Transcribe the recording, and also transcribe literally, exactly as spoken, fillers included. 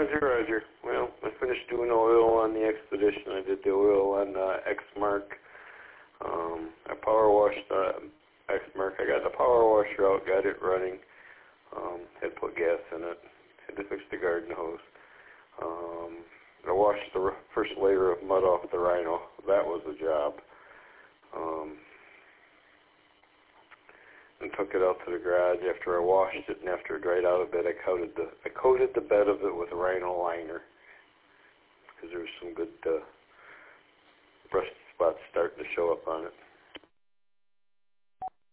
Roger, Roger. Well, I finished doing oil on the Expedition. I did the oil on uh, X-Mark. Um, I power washed the X-Mark. I got the power washer out, got it running. Um, had to put gas in it. Had to fix the garden hose. Um, I washed the first layer of mud off the Rhino. That was a job. Um, and took it out to the garage. After I washed it and after it dried out a bit, I coated the I coated the bed of it with Rhino liner because there was some good uh, rust spots starting to show up on it.